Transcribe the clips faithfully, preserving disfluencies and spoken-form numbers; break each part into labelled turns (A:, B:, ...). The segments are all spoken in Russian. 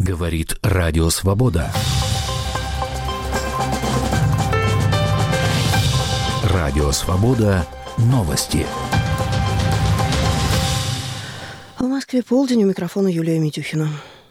A: Говорит Радио Свобода. Радио Свобода. Новости.
B: В Москве полдень, у микрофона Юлия Митюхина.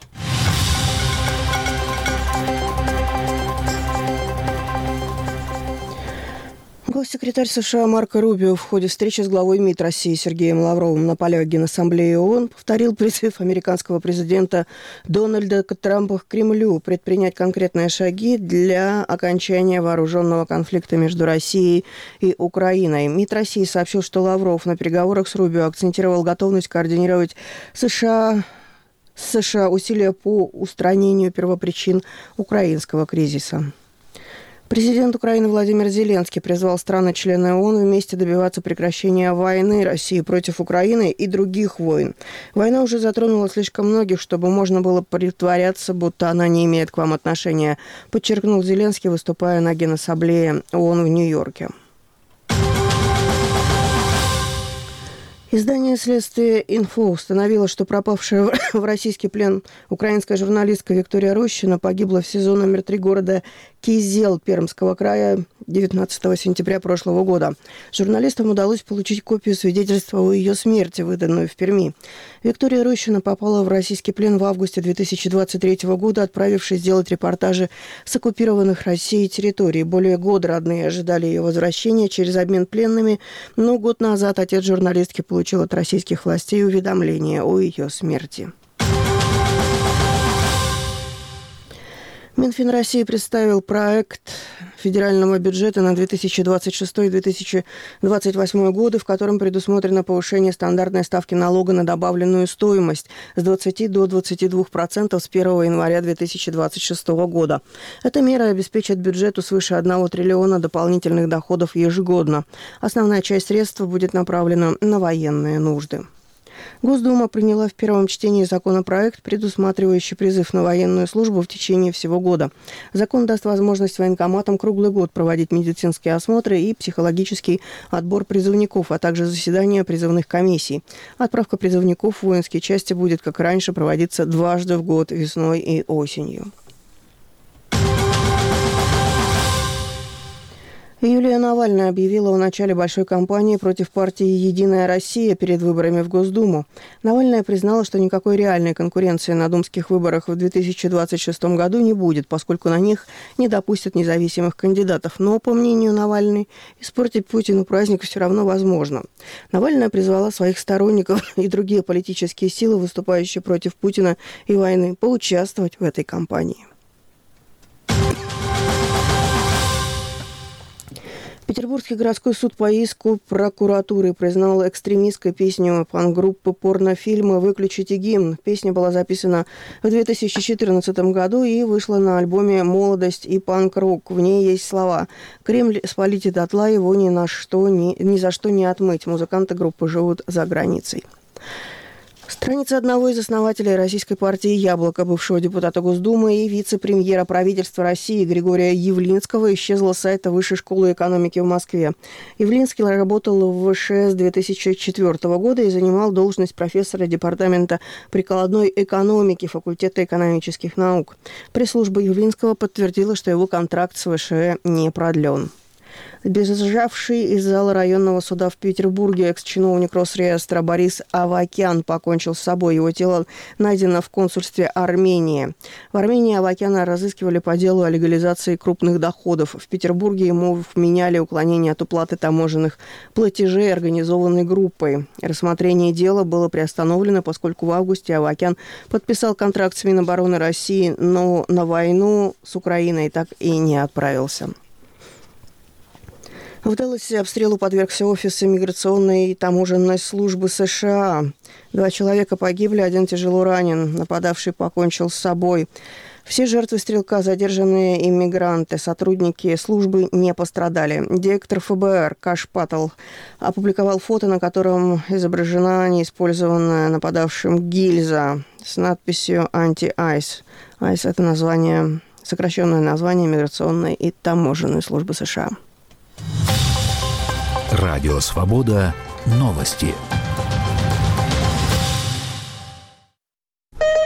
B: Госсекретарь США Марко Рубио в ходе встречи с главой МИД России Сергеем Лавровым на полях Генассамблеи ООН повторил призыв американского президента Дональда Трампа к Кремлю предпринять конкретные шаги для окончания вооруженного конфликта между Россией и Украиной. МИД России сообщил, что Лавров на переговорах с Рубио акцентировал готовность координировать США, США усилия по устранению первопричин украинского кризиса. Президент Украины Владимир Зеленский призвал страны-члены ООН вместе добиваться прекращения войны России против Украины и других войн. Война уже затронула слишком многих, чтобы можно было притворяться, будто она не имеет к вам отношения, подчеркнул Зеленский, выступая на Генассамблее ООН в Нью-Йорке. Издание «Следствие Инфо» установило, что пропавшая в российский плен украинская журналистка Виктория Рощина погибла в СИЗО номер три города Кизел Пермского края девятнадцатого сентября прошлого года. Журналистам удалось получить копию свидетельства о ее смерти, выданную в Перми. Виктория Рощина попала в российский плен в августе две тысячи двадцать третьего года, отправившись сделать репортажи с оккупированных Россией территорий. Более года родные ожидали ее возвращения через обмен пленными, но год назад отец журналистки получил от российских властей уведомление о ее смерти. Минфин России представил проект федерального бюджета на две тысячи двадцать шестой - две тысячи двадцать восьмой годы, в котором предусмотрено повышение стандартной ставки налога на добавленную стоимость с двадцати до двадцати двух процентов с первого января две тысячи двадцать шестого года. Эта мера обеспечит бюджету свыше одного триллиона дополнительных доходов ежегодно. Основная часть средств будет направлена на военные нужды. Госдума приняла в первом чтении законопроект, предусматривающий призыв на военную службу в течение всего года. Закон даст возможность военкоматам круглый год проводить медицинские осмотры и психологический отбор призывников, а также заседания призывных комиссий. Отправка призывников в воинские части будет, как и раньше, проводиться дважды в год, весной и осенью. Юлия Навальная объявила о начале большой кампании против партии «Единая Россия» перед выборами в Госдуму. Навальная признала, что никакой реальной конкуренции на думских выборах в две тысячи двадцать шестом году не будет, поскольку на них не допустят независимых кандидатов. Но, по мнению Навальной, испортить Путину праздник все равно возможно. Навальная призвала своих сторонников и другие политические силы, выступающие против Путина и войны, поучаствовать в этой кампании. Петербургский городской суд по иску прокуратуры признал экстремистской песню панк-группы порнофильма «Выключите гимн». Песня была записана в две тысячи четырнадцатом году и вышла на альбоме «Молодость и панк-рок». В ней есть слова: «Кремль спалите дотла, его ни, на что, ни, ни за что не отмыть». Музыканты группы живут за границей. Страница одного из основателей российской партии «Яблоко», бывшего депутата Госдумы и вице-премьера правительства России Григория Явлинского, исчезла с сайта Высшей школы экономики в Москве. Явлинский работал в ВШЭ с две тысячи четвёртого года и занимал должность профессора департамента прикладной экономики факультета экономических наук. Пресс-служба Явлинского подтвердила, что его контракт с ВШЭ не продлен. Сбежавший из зала районного суда в Петербурге экс-чиновник Росреестра Борис Авакян покончил с собой. Его тело найдено в консульстве Армении. В Армении Авакяна разыскивали по делу о легализации крупных доходов. В Петербурге ему вменяли уклонение от уплаты таможенных платежей организованной группой. Рассмотрение дела было приостановлено, поскольку в августе Авакян подписал контракт с Минобороны России, но на войну с Украиной так и не отправился. В Далласе обстрелу подвергся офис иммиграционной и таможенной службы США. Два человека погибли, один тяжело ранен. Нападавший покончил с собой. Все жертвы стрелка – задержанные иммигранты. Сотрудники службы не пострадали. Директор ФБР Каш Паттл опубликовал фото, на котором изображена неиспользованная нападавшим гильза с надписью «Анти-Айс». Айс – это название, сокращенное название иммиграционной и таможенной службы США.
A: Радио Свобода. Новости.